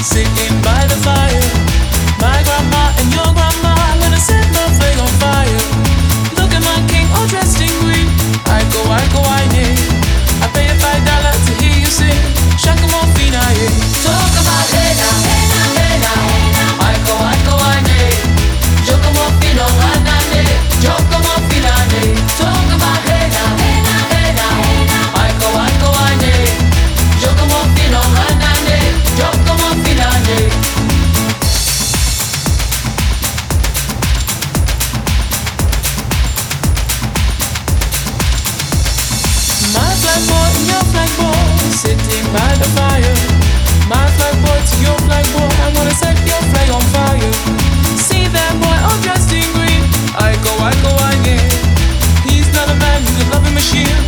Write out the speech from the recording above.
sitting by the fire. My grandma and your grandma, I'm gonna set my flag on fire. Look at my king, all dressed in green. I go, I need. I pay you $5 to hear you sing. Shaka Morphina, yeah. Talk about hey now, hey now, hey now. I go, I need. Joko Morphina, Ranane. Joko Morphina, yeah. Talk about hey now, hey now, hey now. I go, I need. Joko Morphina, Ranane. Joko Morphina, yeah. My flag boy and your flag boy, sitting by the fire. My flag boy to your flag boy, I wanna set your flag on fire. See that boy all dressed in green. I go, I need. He's not a man, he's a loving machine.